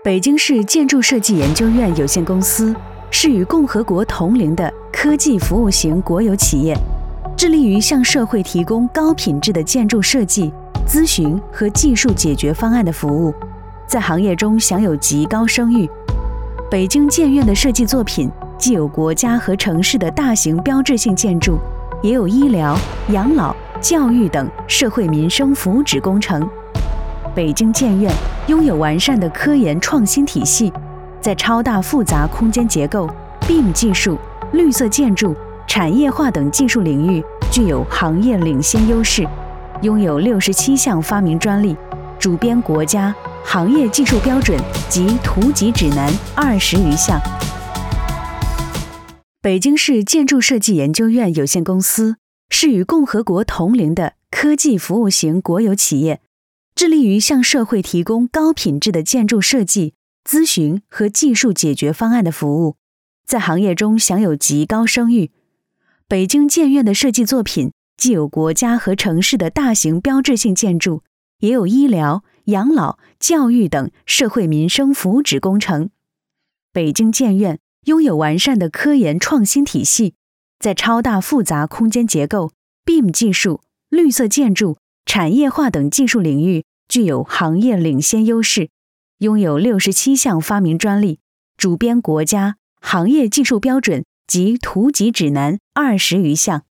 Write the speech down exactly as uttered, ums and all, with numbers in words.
北京市建筑设计研究院有限公司是与共和国同龄的科技服务型国有企业，致力于向社会提供高品质的建筑设计、咨询和技术解决方案的服务，在行业中享有极高声誉。北京建院的设计作品既有国家和城市的大型标志性建筑，也有医疗、养老、教育等社会民生福祉工程。北京建院拥有完善的科研创新体系，在超大复杂空间结构、B I M技术、绿色建筑、产业化等技术领域具有行业领先优势，拥有六十七项发明专利，主编国家、行业技术标准及图集指南二十余项。北京市建筑设计研究院有限公司是与共和国同龄的科技服务型国有企业，致力于向社会提供高品质的建筑设计、咨询和技术解决方案的服务，在行业中享有极高声誉。北京建院的设计作品既有国家和城市的大型标志性建筑，也有医疗、养老、教育等社会民生福祉工程。北京建院拥有完善的科研创新体系，在超大复杂空间结构、B I M技术、绿色建筑、产业化等技术领域具有行业领先优势，拥有六十七项发明专利，主编国家、行业技术标准及图集指南二十余项。